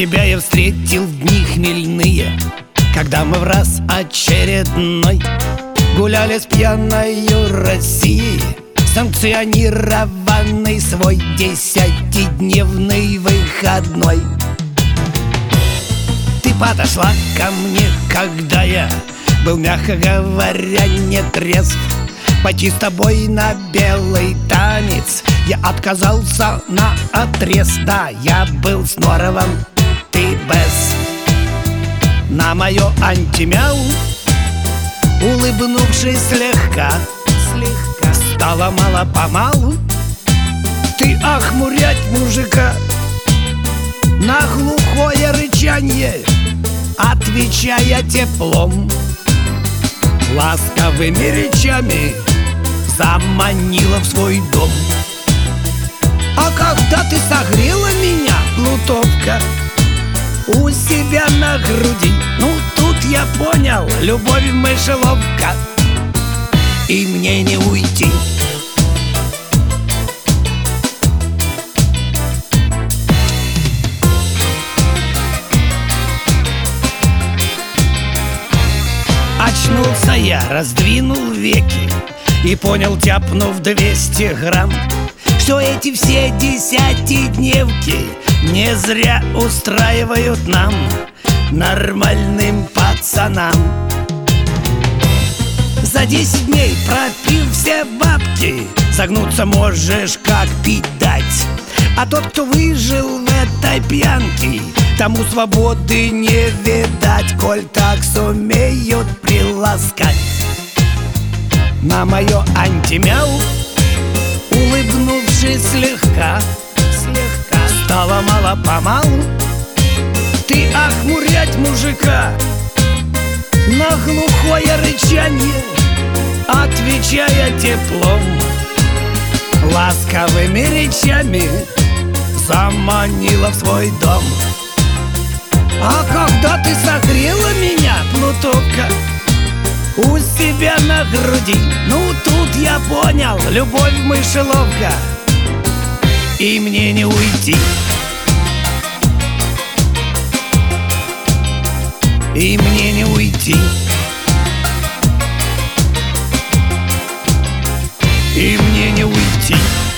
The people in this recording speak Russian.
Тебя я встретил в дни хмельные, когда мы в раз очередной гуляли с пьяною Россией, санкционированный свой 10-дневный выходной. Ты подошла ко мне, когда я был, мягко говоря, не трезв. Пойти с тобой на белый танец я отказался наотрез. Да, я был с норовом, ты без. На мое антимяу, улыбнувшись слегка, стало мало-помалу ты охмурять мужика. На глухое рычанье, отвечая теплом, ласковыми речами заманила в свой дом. А когда ты согрела меня, плутовка, у себя на груди, ну тут я понял, любовь мышеловка, и мне не уйти. Очнулся я, раздвинул веки и понял, тяпнув 200 грамм, что эти все 10-дневки не зря устраивают нам, нормальным пацанам. За 10 дней, пропив все бабки, загнуться можешь, как пить дать. А тот, кто выжил в этой пьянке, тому свободы не видать, коль так сумеют приласкать. На мое антимяу, улыбнувшись слегка, стало мало-помалу ты охмурять мужика. На глухое рычанье, отвечая теплом, ласковыми речами заманила в свой дом. А когда ты согрела меня, плутовка, у себя на груди, ну тут я понял, любовь мышеловка, и мне не уйти. И мне не уйти. И мне не уйти.